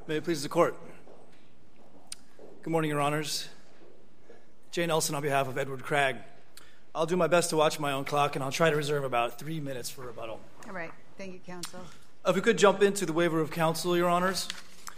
May it please the Court. Good morning, Your Honors. Jay Nelson on behalf of Edward Cragg. I'll do my best to watch my own clock, and I'll try to reserve about 3 minutes for rebuttal. All right. Thank you, counsel. If we could jump into the waiver of counsel, Your Honors.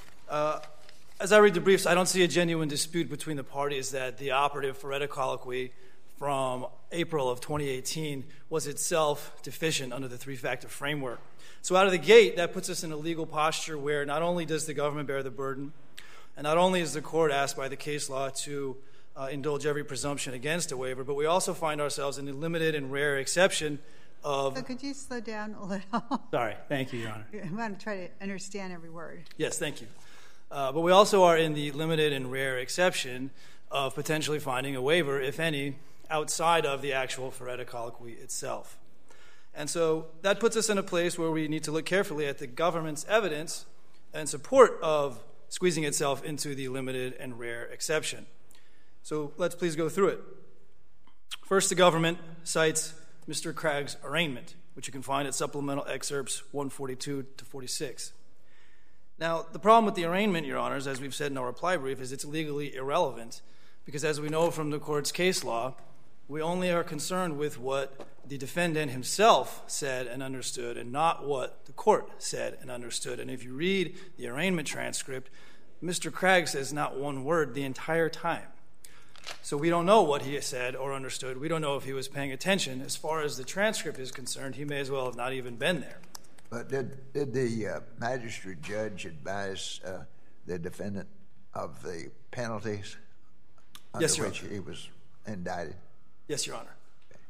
As I read the briefs, I don't see a genuine dispute between the parties that the operative Feretta colloquy from April of 2018 was itself deficient under the three-factor framework. So out of the gate, that puts us in a legal posture where not only does the government bear the burden, and not only is the court asked by the case law to indulge every presumption against a waiver, but we also find ourselves in the limited and rare exception of... So could you slow down a little? Sorry. Thank you, Your Honor. I'm going to try to understand every word. Yes, thank you. But we also are in the limited and rare exception of potentially finding a waiver, if any, outside of the actual Feretta colloquy itself. And so that puts us in a place where we need to look carefully at the government's evidence in support of squeezing itself into the limited and rare exception. So let's please go through it. First, the government cites Mr. Cragg's arraignment, which you can find at supplemental excerpts 142 to 46. Now, the problem with the arraignment, Your Honors, as we've said in our reply brief, is it's legally irrelevant because, as we know from the court's case law, we only are concerned with what the defendant himself said and understood and not what the court said and understood. And if you read the arraignment transcript, Mr. Cragg says not one word the entire time. So we don't know what he said or understood. We don't know if he was paying attention. As far as the transcript is concerned, he may as well have not even been there. But did the magistrate judge advise the defendant of the penalties under Yes, Your which Honor. he was indicted? Yes, Your Honor.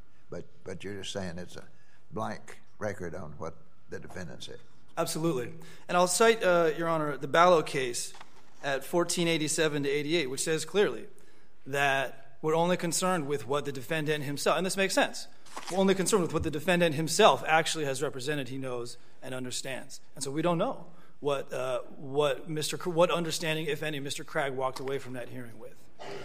But you're just saying it's a blank record on what the defendant said. Absolutely. And I'll cite, Your Honor, the Ballo case at 1487 to 88, which says clearly that we're only concerned with what the defendant himself, and this makes sense, we're only concerned with what the defendant himself actually has represented, he knows, and understands. And so we don't know what understanding, if any, Mr. Cragg walked away from that hearing with.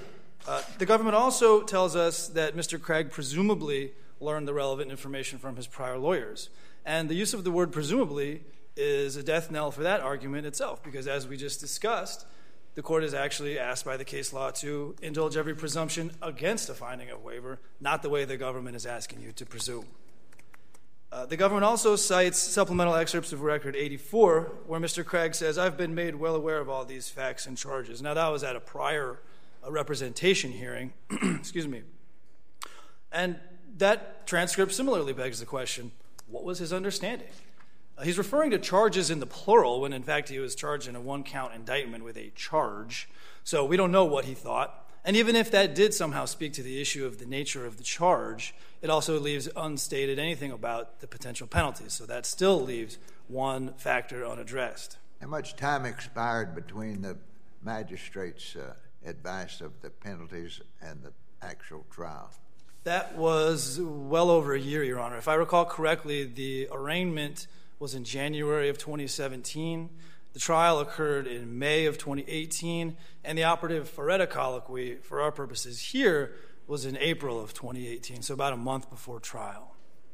The government also tells us that Mr. Cragg presumably learned the relevant information from his prior lawyers. And the use of the word presumably is a death knell for that argument itself, because as we just discussed, the court is actually asked by the case law to indulge every presumption against a finding of waiver, not the way the government is asking you to presume. The government also cites supplemental excerpts of Record 84, where Mr. Cragg says, I've been made well aware of all these facts and charges. Now, that was at a prior representation hearing, excuse me. And that transcript similarly begs the question, what was his understanding? He's referring to charges in the plural when, in fact, he was charged in a one-count indictment with a charge. So we don't know what he thought. And even if that did somehow speak to the issue of the nature of the charge, it also leaves unstated anything about the potential penalties. So that still leaves one factor unaddressed. How much time expired between the magistrate's advice of the penalties and the actual trial? That was well over a year, Your Honor. If I recall correctly, the arraignment was in January of 2017. The trial occurred in May of 2018, and the operative Feretta colloquy, for our purposes here, was in April of 2018, so about a month before trial.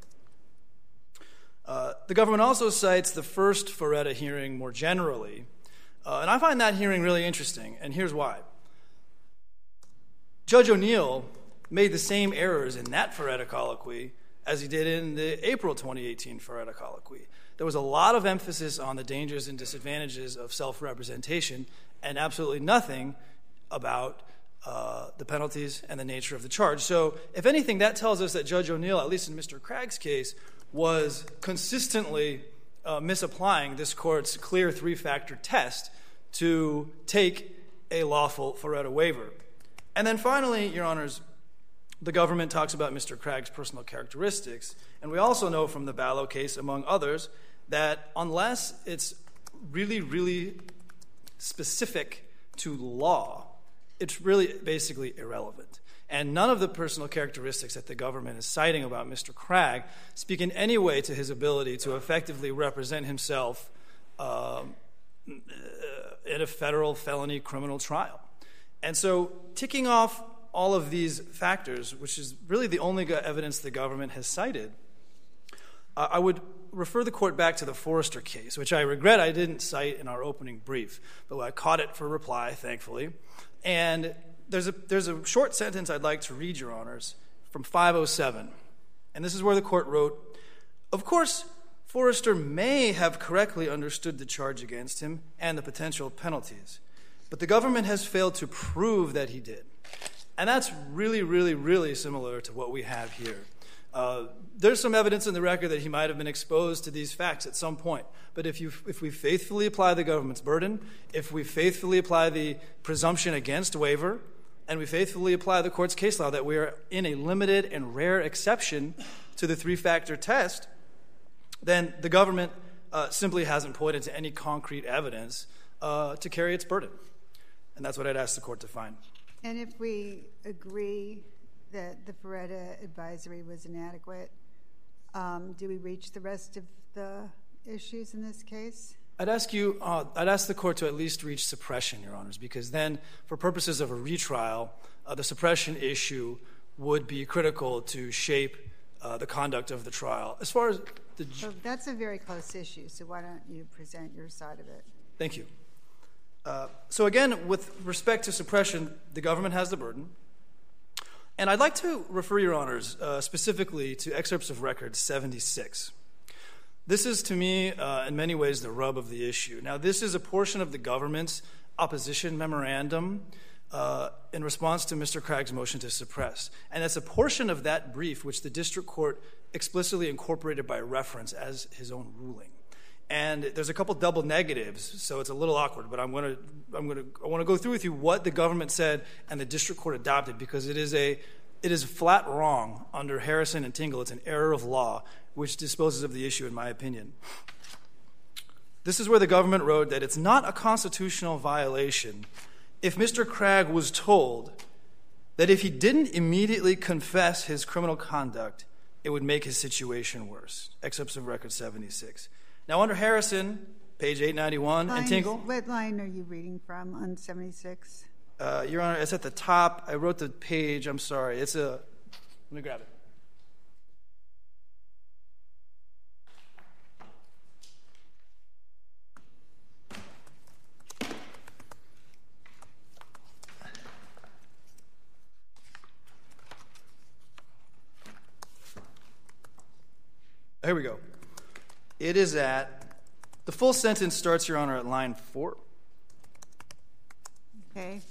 The government also cites the first Feretta hearing more generally, and I find that hearing really interesting, and here's why. Judge O'Neill made the same errors in that Feretta colloquy as he did in the April 2018 Feretta colloquy. There was a lot of emphasis on the dangers and disadvantages of self-representation and absolutely nothing about the penalties and the nature of the charge. So, if anything, that tells us that Judge O'Neill, at least in Mr. Cragg's case, was consistently misapplying this court's clear three-factor test to take a lawful Feretta waiver. And then finally, Your Honors, the government talks about Mr. Cragg's personal characteristics, and we also know from the Ballo case, among others, that unless it's really, really specific to law, it's really basically irrelevant. And none of the personal characteristics that the government is citing about Mr. Cragg speak in any way to his ability to effectively represent himself in a federal felony criminal trial. And so ticking off all of these factors, which is really the only evidence the government has cited, I would refer the court back to the Forrester case, which I regret I didn't cite in our opening brief, but I caught it for reply, thankfully. And there's a short sentence I'd like to read, Your Honors, from 507. And this is where the court wrote, "Of course, Forrester may have correctly understood the charge against him and the potential penalties, but the government has failed to prove that he did." And that's really, really, really similar to what we have here. There's some evidence in the record that he might have been exposed to these facts at some point. But if we faithfully apply the government's burden, if we faithfully apply the presumption against waiver, and we faithfully apply the court's case law that we are in a limited and rare exception to the three-factor test, then the government simply hasn't pointed to any concrete evidence to carry its burden. And that's what I'd ask the court to find. And if we agree that the Feretta advisory was inadequate, do we reach the rest of the issues in this case? I'd ask the court to at least reach suppression, Your Honors, because then, for purposes of a retrial, the suppression issue would be critical to shape the conduct of the trial. As far as So that's a very close issue, so why don't you present your side of it? Thank you. So again, with respect to suppression, the government has the burden. And I'd like to refer, Your Honors, specifically to excerpts of Record 76. This is, to me, in many ways, the rub of the issue. Now, this is a portion of the government's opposition memorandum in response to Mr. Craig's motion to suppress. And it's a portion of that brief which the district court explicitly incorporated by reference as his own ruling. And there's a couple double negatives, so it's a little awkward, but I want to go through with you what the government said and the district court adopted, because it is flat wrong under Harrison and Tingle. It's an error of law which disposes of the issue, in my opinion. This is where the government wrote that it's not a constitutional violation if Mr. Craig was told that if he didn't immediately confess his criminal conduct, it would make his situation worse. Excerpts of Record 76. Now, under Harrison, page 891, and Tingle. What line are you reading from on 76? Your Honor, it's at the top. I wrote the page. I'm sorry. Let me grab it. Here we go. It is the full sentence starts, Your Honor, at line 4. Okay.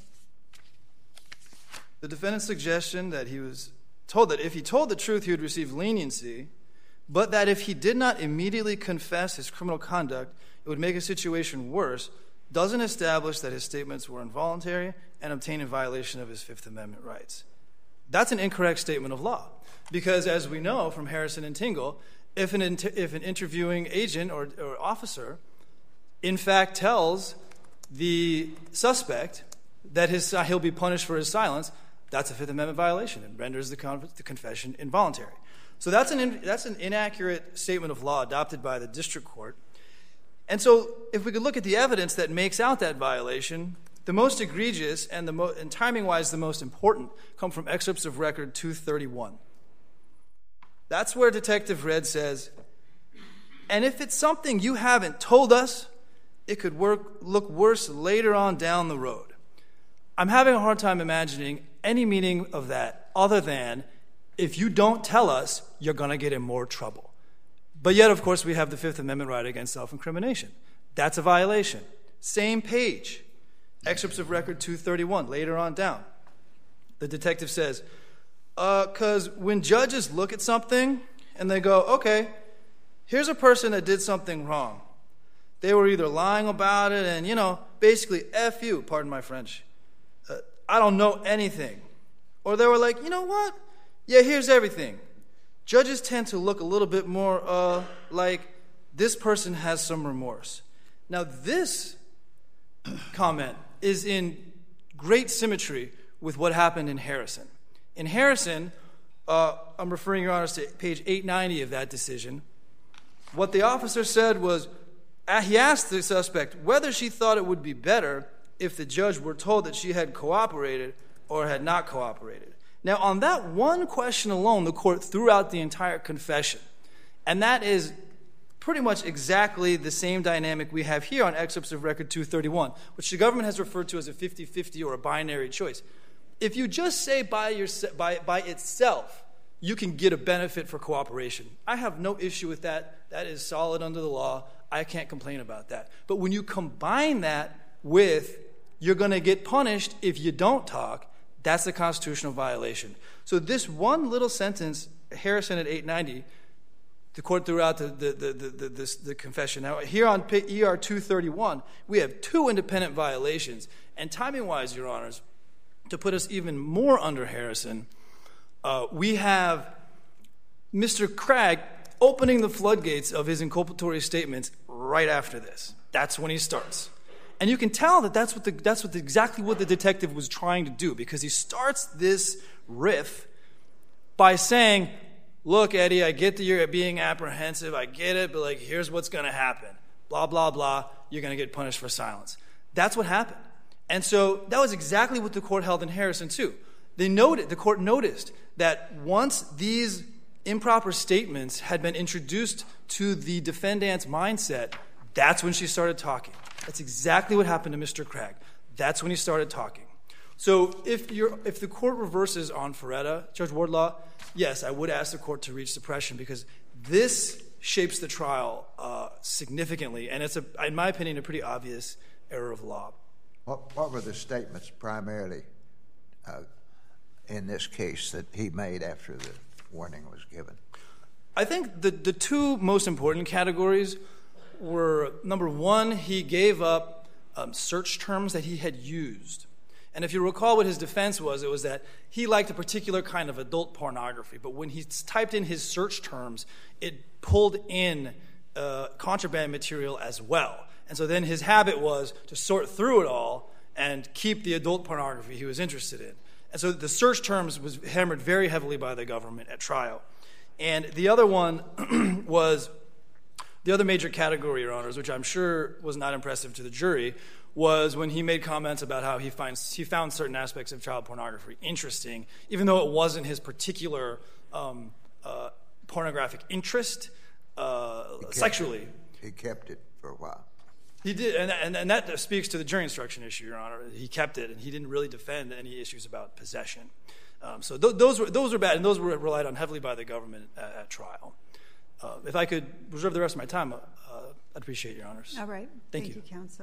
The defendant's suggestion that he was told that if he told the truth, he would receive leniency, but that if he did not immediately confess his criminal conduct, it would make his situation worse, doesn't establish that his statements were involuntary and obtained in violation of his Fifth Amendment rights. That's an incorrect statement of law, because as we know from Harrison and Tingle, if an interviewing agent or officer in fact tells the suspect that he'll be punished for his silence, that's a Fifth Amendment violation and renders the confession involuntary. So that's an inaccurate statement of law adopted by the district court. And so if we could look at the evidence that makes out that violation, the most egregious and timing-wise the most important come from excerpts of Record 231. That's where Detective Red says, "And if it's something you haven't told us, it could look worse later on down the road." I'm having a hard time imagining any meaning of that other than, if you don't tell us, you're going to get in more trouble. But yet, of course, we have the Fifth Amendment right against self-incrimination. That's a violation. Same page. Excerpts of Record 231, later on down. The detective says, because when judges look at something and they go, okay, here's a person that did something wrong. They were either lying about it and, basically, F you, pardon my French. I don't know anything. Or they were like, you know what? Yeah, here's everything. Judges tend to look a little bit more like this person has some remorse. Now, this comment is in great symmetry with what happened in Harrison. In Harrison, I'm referring, Your Honors, to page 890 of that decision. What the officer said was, he asked the suspect whether she thought it would be better if the judge were told that she had cooperated or had not cooperated. Now, on that one question alone, the court threw out the entire confession. And that is pretty much exactly the same dynamic we have here on excerpts of Record 231, which the government has referred to as a 50-50 or a binary choice. If you just say by itself, you can get a benefit for cooperation, I have no issue with that. That is solid under the law. I can't complain about that. But when you combine that with you're going to get punished if you don't talk, that's a constitutional violation. So this one little sentence, Harrison at 890, the court threw out the confession. Now, here on ER 231, we have two independent violations. And timing-wise, Your Honors, to put us even more under Harrison, we have Mr. Craig opening the floodgates of his inculpatory statements right after this. That's when he starts. And you can tell that that's exactly what the detective was trying to do, because he starts this riff by saying, look, Eddie, I get that you're being apprehensive. I get it, but here's what's going to happen. Blah, blah, blah. You're going to get punished for silence. That's what happened. And so that was exactly what the court held in Harrison, too. The court noticed that once these improper statements had been introduced to the defendant's mindset, that's when she started talking. That's exactly what happened to Mr. Craig. That's when he started talking. So if the court reverses on Ferretta, Judge Wardlaw, yes, I would ask the court to reach suppression, because this shapes the trial significantly, and it's, in my opinion, a pretty obvious error of law. What were the statements primarily in this case that he made after the warning was given? I think the two most important categories were, number one, he gave up search terms that he had used. And if you recall what his defense was, it was that he liked a particular kind of adult pornography, but when he typed in his search terms, it pulled in contraband material as well. And so then his habit was to sort through it all and keep the adult pornography he was interested in. And so the search terms was hammered very heavily by the government at trial. And the other one was, the other major category, Your Honors, which I'm sure was not impressive to the jury, was when he made comments about how he found certain aspects of child pornography interesting, even though it wasn't his particular pornographic interest sexually. He kept it for a while. He did, and that speaks to the jury instruction issue, Your Honor. He kept it, and he didn't really defend any issues about possession. So those were bad, and those were relied on heavily by the government at trial. If I could reserve the rest of my time, I'd appreciate it, Your Honors. All right. Thank you, counsel.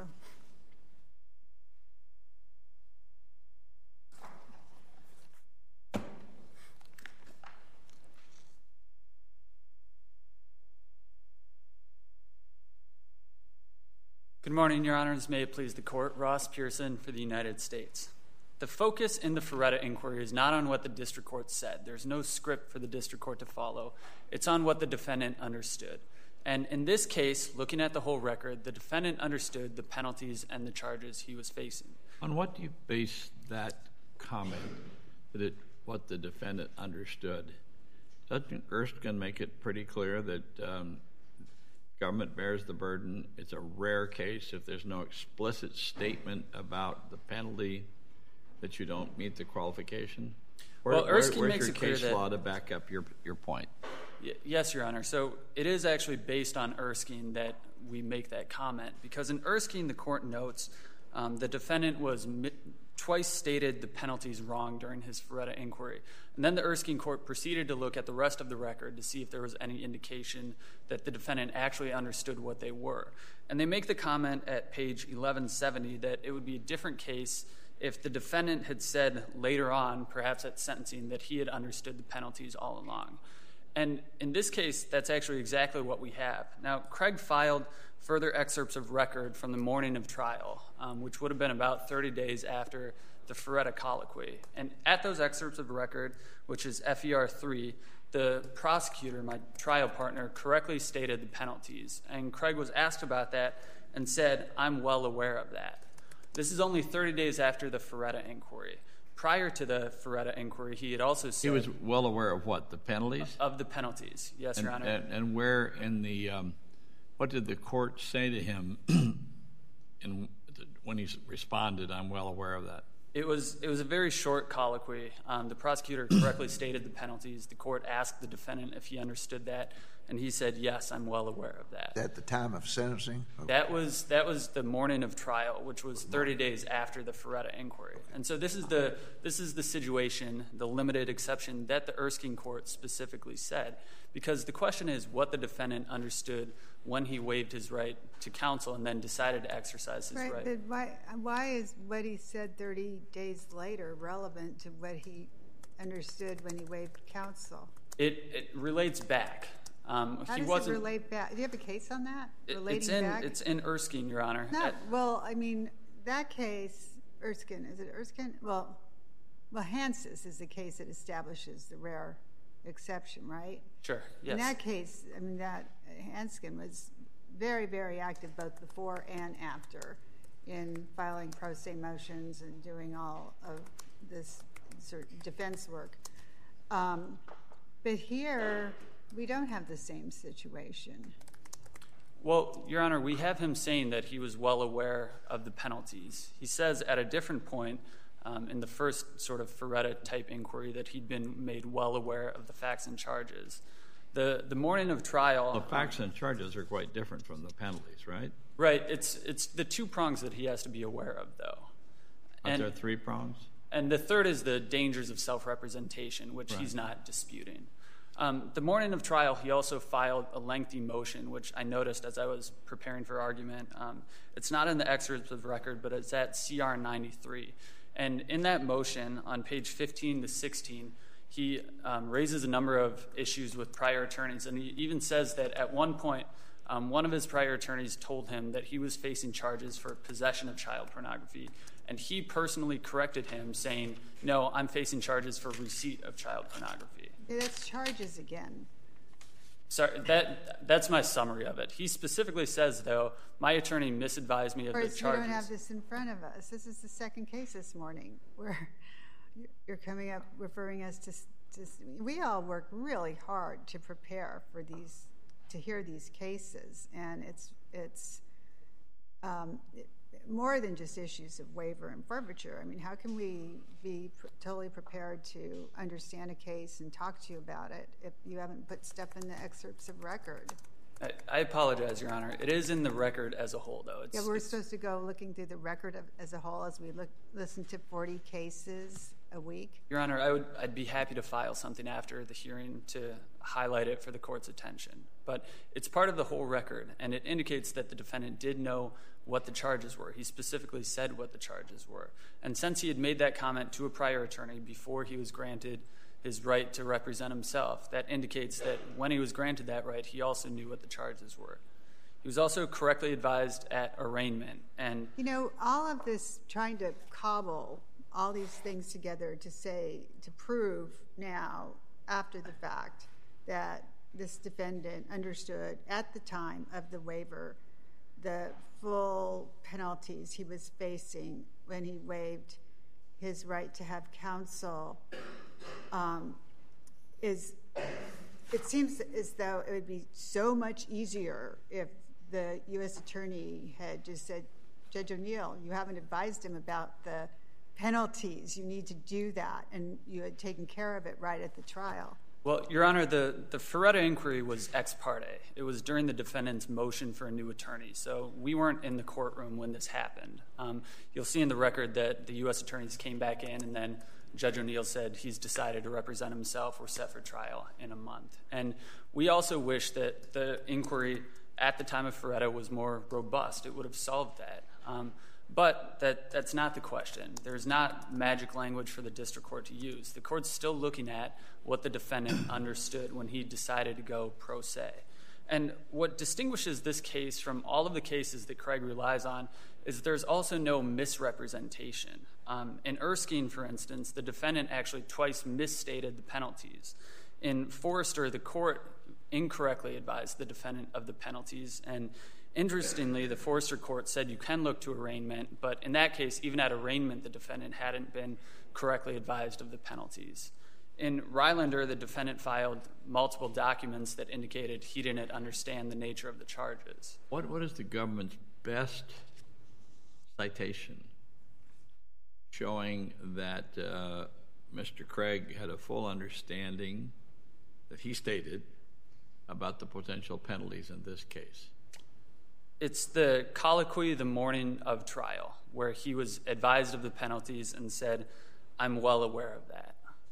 Good morning, Your Honors. May it please the court. Ross Pearson for the United States. The focus in the Ferretta inquiry is not on what the district court said. There's no script for the district court to follow. It's on what the defendant understood. And in this case, looking at the whole record, the defendant understood the penalties and the charges he was facing. On what do you base that comment, that what the defendant understood? Doesn't Erskine make it pretty clear that government bears the burden? It's a rare case if there's no explicit statement about the penalty that you don't meet the qualification? Erskine makes it clear where's your case law to back up your point? Yes, Your Honor. So it is actually based on Erskine that we make that comment, because in Erskine, the court notes the defendant was twice stated the penalties wrong during his Ferretta inquiry. And then the Erskine court proceeded to look at the rest of the record to see if there was any indication that the defendant actually understood what they were. And they make the comment at page 1170 that it would be a different case if the defendant had said later on, perhaps at sentencing, that he had understood the penalties all along. And in this case, that's actually exactly what we have. Now, Craig filed further excerpts of record from the morning of trial, which would have been about 30 days after the Ferretta colloquy. And at those excerpts of record, which is FER 3, the prosecutor, my trial partner, correctly stated the penalties. And Craig was asked about that and said, "I'm well aware of that." This is only 30 days after the Ferretta inquiry. Prior to the Ferretta inquiry, he had also said... He was well aware of what, the penalties? Of the penalties, yes, Your Honor. And where in the... what did the court say to him when he responded, "I'm well aware of that"? It was a very short colloquy. The prosecutor correctly stated the penalties. The court asked the defendant if he understood that, And he said, yes, I'm well aware of that. At the time of sentencing? That was the morning of trial, which was 30 days after the Ferretta inquiry. And so this is the situation, the limited exception that the Erskine court specifically said, because the question is what the defendant understood when he waived his right to counsel and then decided to exercise his right. But why is what he said 30 days later relevant to what he understood when he waived counsel? It relates back. How does it relate back? Do you have a case on that? It's in Erskine, Your Honor. Well, I mean, that case, Erskine, is it Erskine? Well, Hanses is the case that establishes the rare exception, right? Sure, yes. In that case, I mean, that Hanskin was very, very active both before and after in filing pro se motions and doing all of this sort of defense work. But here, we don't have the same situation. Well, Your Honor, we have him saying that he was well aware of the penalties. He says at a different point in the first sort of Ferretta-type inquiry that he'd been made well aware of the facts and charges. The morning of trial... The facts and charges are quite different from the penalties, right? Right. It's the two prongs that he has to be aware of, though. Are there three prongs? And the third is the dangers of self-representation, which he's not disputing. The morning of trial, he also filed a lengthy motion, which I noticed as I was preparing for argument. It's not in the excerpts of the record, but it's at CR 93. And in that motion, on page 15 to 16, he raises a number of issues with prior attorneys. And he even says that at one point, one of his prior attorneys told him that he was facing charges for possession of child pornography. And he personally corrected him, saying, no, I'm facing charges for receipt of child pornography. Yeah, that's charges again. Sorry, that's my summary of it. He specifically says, though, my attorney misadvised me of the charges. We don't have this in front of us. This is the second case this morning where you're coming up referring us to we all work really hard to prepare for these, to hear these cases, and it's more than just issues of waiver and forfeiture. I mean, how can we be totally prepared to understand a case and talk to you about it if you haven't put stuff in the excerpts of record? I apologize, Your Honor. It is in the record as a whole, though. We're supposed to go looking through the record as a whole as we listen to 40 cases a week? Your Honor, I'd be happy to file something after the hearing to highlight it for the court's attention. But it's part of the whole record, and it indicates that the defendant did know what the charges were. He specifically said what the charges were. And since he had made that comment to a prior attorney before he was granted his right to represent himself, that indicates that when he was granted that right, he also knew what the charges were. He was also correctly advised at arraignment. And all of this trying to cobble all these things together to prove now, after the fact, that this defendant understood at the time of the waiver the full penalties he was facing when he waived his right to have counsel, it seems as though it would be so much easier if the U.S. attorney had just said, Judge O'Neill, you haven't advised him about the penalties. You need to do that, and you had taken care of it right at the trial. Well, Your Honor, the Ferretta inquiry was ex parte. It was during the defendant's motion for a new attorney, so we weren't in the courtroom when this happened. You'll see in the record that the U.S. attorneys came back in, and then Judge O'Neill said he's decided to represent himself. We're set for trial in a month. And we also wish that the inquiry at the time of Ferretta was more robust. It would have solved that. But that's not the question. There's not magic language for the district court to use. The court's still looking at what the defendant understood when he decided to go pro se. And what distinguishes this case from all of the cases that Craig relies on is that there's also no misrepresentation. In Erskine, for instance, the defendant actually twice misstated the penalties. In Forrester, the court incorrectly advised the defendant of the penalties, and interestingly, the Forrester court said you can look to arraignment, but in that case, even at arraignment, the defendant hadn't been correctly advised of the penalties. In Rylander, the defendant filed multiple documents that indicated he didn't understand the nature of the charges. What is the government's best citation showing that Mr. Craig had a full understanding that he stated about the potential penalties in this case? It's the colloquy the morning of trial, where he was advised of the penalties and said, I'm well aware of that.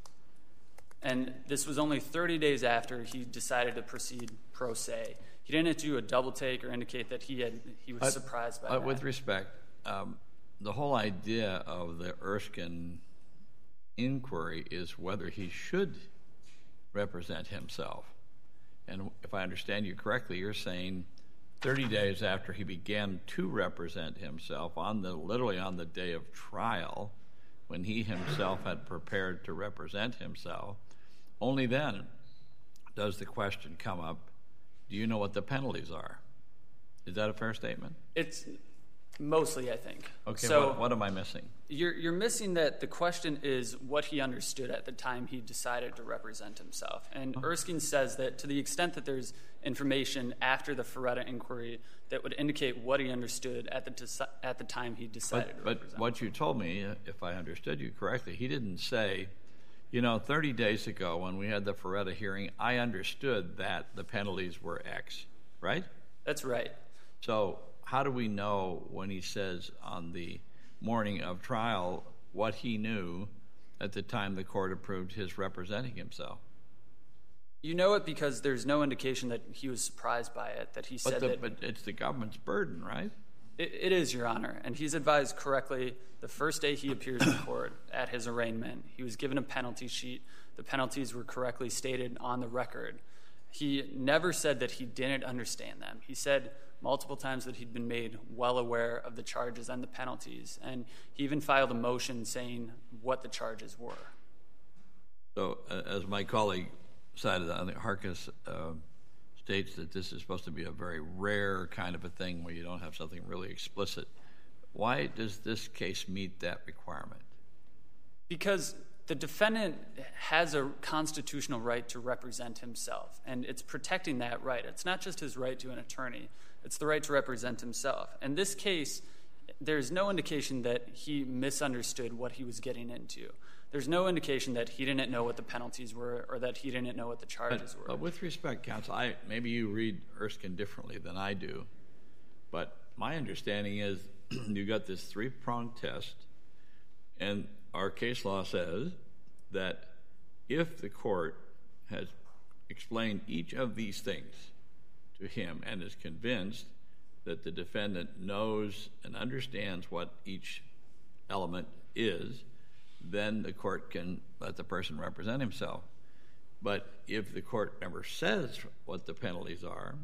And this was only 30 days after he decided to proceed pro se. He didn't do a double take or indicate that he was surprised by that. With respect, the whole idea of the Erskine inquiry is whether he should represent himself. And if I understand you correctly, you're saying 30 days after he began to represent himself, literally on the day of trial, when he himself had prepared to represent himself, only then does the question come up, do you know what the penalties are? Is that a fair statement? It's mostly, I think. Okay, so what am I missing? You're missing that the question is what he understood at the time he decided to represent himself. And Erskine says that to the extent that there's information after the Ferretta inquiry that would indicate what he understood at the time he decided to represent. But what you told me, if I understood you correctly, he didn't say, 30 days ago when we had the Ferretta hearing, I understood that the penalties were X, right? That's right. So how do we know when he says on the morning of trial what he knew at the time the court approved his representing himself? You know it because there's no indication that he was surprised by it, that he said that... But it's the government's burden, right? It is, Your Honor, and he's advised correctly the first day he appears in court at his arraignment. He was given a penalty sheet. The penalties were correctly stated on the record. He never said that he didn't understand them. He said multiple times that he'd been made well aware of the charges and the penalties, and he even filed a motion saying what the charges were. So, as my colleague cited on the Harkis states that this is supposed to be a very rare kind of a thing where you don't have something really explicit. Why does this case meet that requirement? Because the defendant has a constitutional right to represent himself, and it's protecting that right. It's not just his right to an attorney. It's the right to represent himself. In this case, there's no indication that he misunderstood what he was getting into. There's no indication that he didn't know what the penalties were or that he didn't know what the charges were. But with respect, counsel, maybe you read Erskine differently than I do, but my understanding is you got this three-pronged test, and our case law says that if the court has explained each of these things to him and is convinced that the defendant knows and understands what each element is, then the court can let the person represent himself. But if the court never says what the penalties are,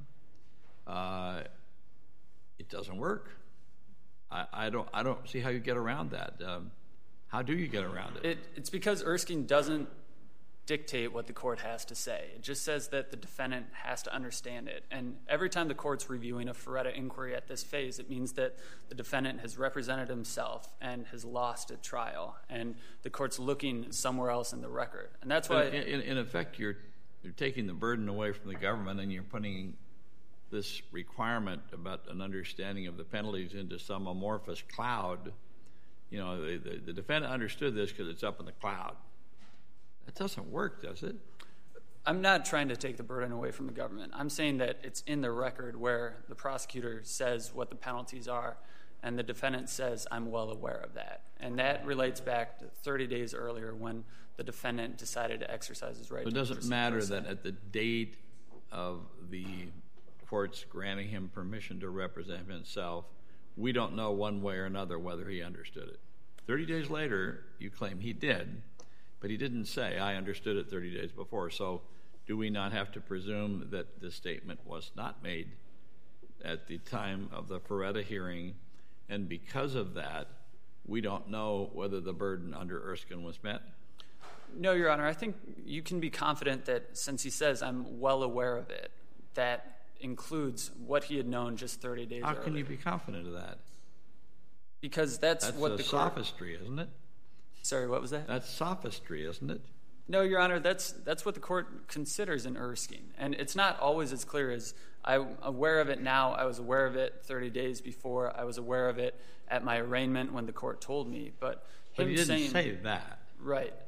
it doesn't work. I don't see how you get around that. How do you get around it? It's because Erskine doesn't dictate what the court has to say. It just says that the defendant has to understand it. And every time the court's reviewing a Ferretta inquiry at this phase, it means that the defendant has represented himself and has lost at trial, and the court's looking somewhere else in the record. And that's why... In effect, you're taking the burden away from the government, and you're putting this requirement about an understanding of the penalties into some amorphous cloud. The defendant understood this because it's up in the cloud. That doesn't work, does it? I'm not trying to take the burden away from the government. I'm saying that it's in the record where the prosecutor says what the penalties are, and the defendant says, I'm well aware of that. And that relates back to 30 days earlier when the defendant decided to exercise his right. But does it matter that at the date of the court's granting him permission to represent himself, we don't know one way or another whether he understood it? 30 days later, you claim he did, but he didn't say, I understood it 30 days before. So do we not have to presume that this statement was not made at the time of the Ferretta hearing, and because of that, we don't know whether the burden under Erskine was met? No, Your Honor. I think you can be confident that since he says, I'm well aware of it, that includes what he had known just 30 days earlier. How can you be confident of that? Because that's what the court... sophistry, isn't it? Sorry, what was that? That's sophistry, isn't it? No, Your Honor, that's what the court considers in Erskine. And it's not always as clear as I'm aware of it now, I was aware of it 30 days before, I was aware of it at my arraignment when the court told me. But he didn't say that. Right.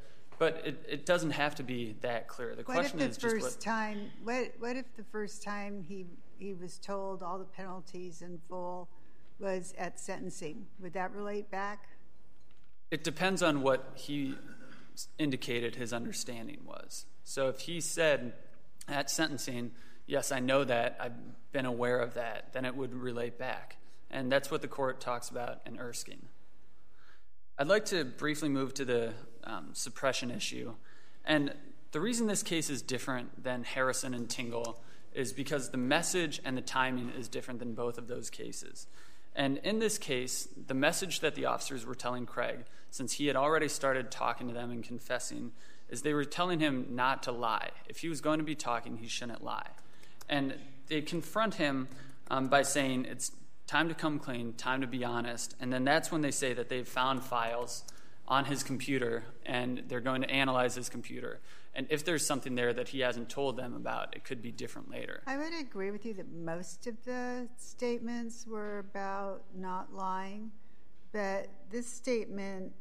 But it doesn't have to be that clear. The question is just what if the first time he was told all the penalties in full was at sentencing? Would that relate back? It depends on what he indicated his understanding was. So if he said at sentencing, yes, I know that, I've been aware of that, then it would relate back. And that's what the court talks about in Erskine. I'd like to briefly move to the suppression issue. And the reason this case is different than Harrison and Tingle is because the message and the timing is different than both of those cases. And in this case, the message that the officers were telling Craig, since he had already started talking to them and confessing, is they were telling him not to lie. If he was going to be talking, he shouldn't lie. And they confront him by saying, it's time to come clean, time to be honest. And then that's when they say that they've found files on his computer and they're going to analyze his computer. And if there's something there that he hasn't told them about, it could be different later. I would agree with you that most of the statements were about not lying. But this statement,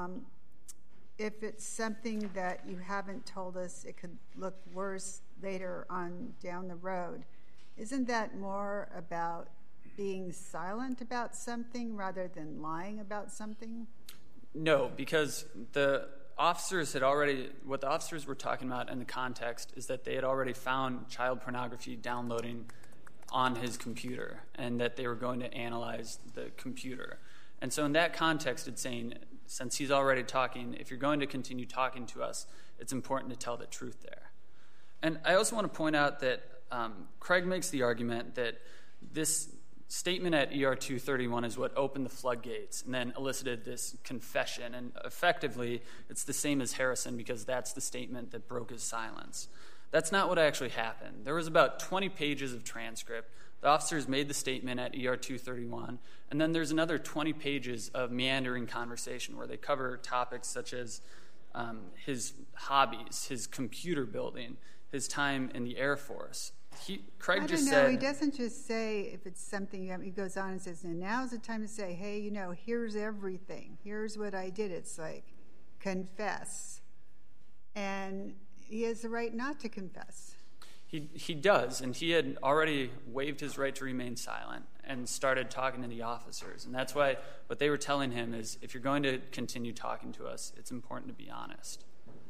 if it's something that you haven't told us, it could look worse later on down the road. Isn't that more about being silent about something rather than lying about something? No, because the officers had already, what the officers were talking about in the context is that they had already found child pornography downloading on his computer and that they were going to analyze the computer. And so in that context, it's saying, since he's already talking, if you're going to continue talking to us, it's important to tell the truth there. And I also want to point out that Craig makes the argument that this statement at ER 231 is what opened the floodgates and then elicited this confession. And effectively, it's the same as Harrison because that's the statement that broke his silence. That's not what actually happened. There was about 20 pages of transcript. The officers made the statement at ER 231, and then there's another 20 pages of meandering conversation where they cover topics such as his hobbies, his computer building, his time in the Air Force. Craig just said... he doesn't just say if it's something, he goes on and says, now's the time to say, hey, here's everything. Here's what I did. It's like, confess. And he has the right not to confess. He does, and he had already waived his right to remain silent and started talking to the officers. And that's why what they were telling him is, if you're going to continue talking to us, it's important to be honest.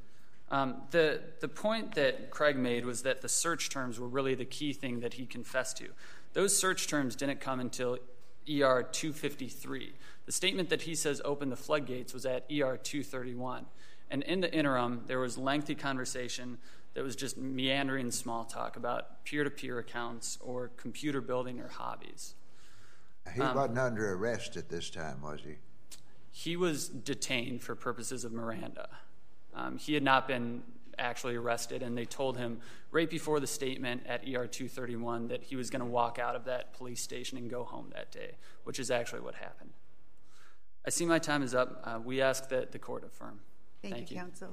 The point that Craig made was that the search terms were really the key thing that he confessed to. Those search terms didn't come until ER 253. The statement that he says opened the floodgates was at ER 231. And in the interim, there was lengthy conversation that was just meandering small talk about peer-to-peer accounts or computer building or hobbies. He wasn't under arrest at this time, was he? He was detained for purposes of Miranda. He had not been actually arrested, and they told him right before the statement at ER 231 that he was going to walk out of that police station and go home that day, which is actually what happened. I see my time is up. We ask that the court affirm. Thank you, counsel.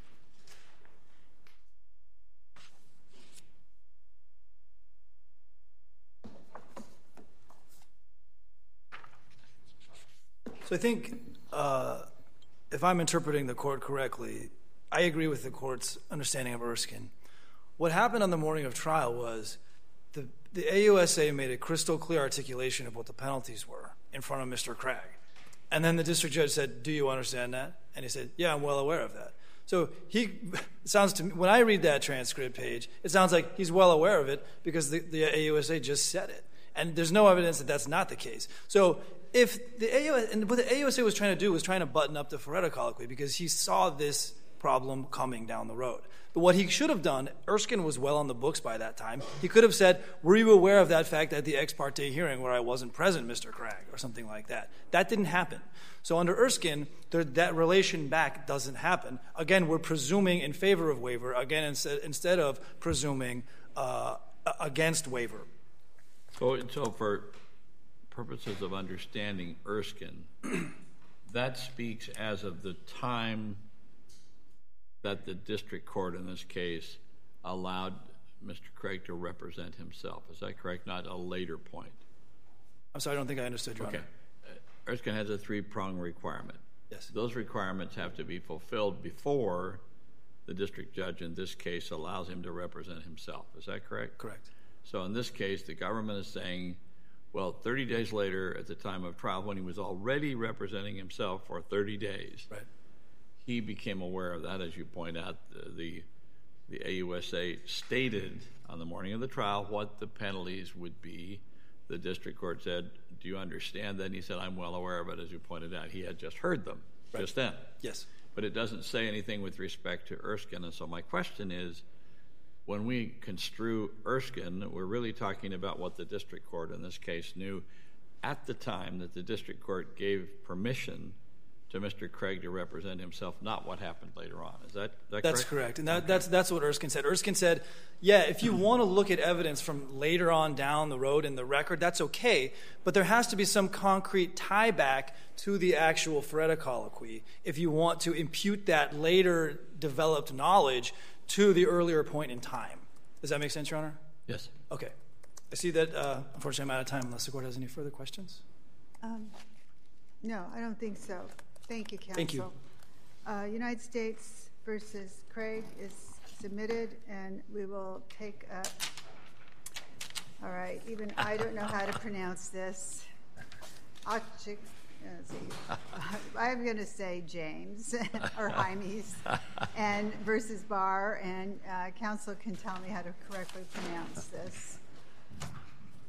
So I think if I'm interpreting the court correctly, I agree with the court's understanding of Erskine. What happened on the morning of trial was the AUSA made a crystal clear articulation of what the penalties were in front of Mr. Craig. And then the district judge said, do you understand that? And he said, yeah, I'm well aware of that. So it sounds to me, when I read that transcript page, it sounds like he's well aware of it because the AUSA just said it. And there's no evidence that that's not the case. So if what the AUSA was trying to do was trying to button up the Feretta colloquy because he saw this problem coming down the road. But what he should have done, Erskine was well on the books by that time. He could have said, were you aware of that fact at the ex parte hearing where I wasn't present, Mr. Craig, or something like that. That didn't happen. So under Erskine, that relation back doesn't happen. Again, we're presuming in favor of waiver, again, instead of presuming against waiver. So for purposes of understanding Erskine, that speaks as of the time that the district court in this case allowed Mr. Craig to represent himself. Is that correct? Not a later point? I'm sorry, I don't think I understood, Your Honor. Erskine has a three-prong requirement. Yes. Those requirements have to be fulfilled before the district judge in this case allows him to represent himself. Is that correct? Correct. So in this case, the government is saying, well, 30 days later at the time of trial, when he was already representing himself for 30 days, Right. he became aware of that. As you point out, the AUSA stated on the morning of the trial what the penalties would be. The district court said, do you understand that? And he said, I'm well aware of it. As you pointed out, he had just heard them just then. Yes. But it doesn't say anything with respect to Erskine. And so my question is, when we construe Erskine, we're really talking about what the district court in this case knew at the time that the district court gave permission to Mr. Craig to represent himself, not what happened later on. Is that correct? That's correct. And that's what Erskine said. Erskine said, yeah, if you want to look at evidence from later on down the road in the record, that's okay, but there has to be some concrete tie back to the actual Feretta colloquy if you want to impute that later developed knowledge to the earlier point in time. Does that make sense, Your Honor? Yes. Okay. I see that, unfortunately, I'm out of time unless the court has any further questions. No, I don't think so. Thank you, counsel. Thank you. United States versus Craig is submitted, and we will take up, all right, even I don't know how to pronounce this. I'm going to say James or Jaimes and versus Barr, and counsel can tell me how to correctly pronounce this.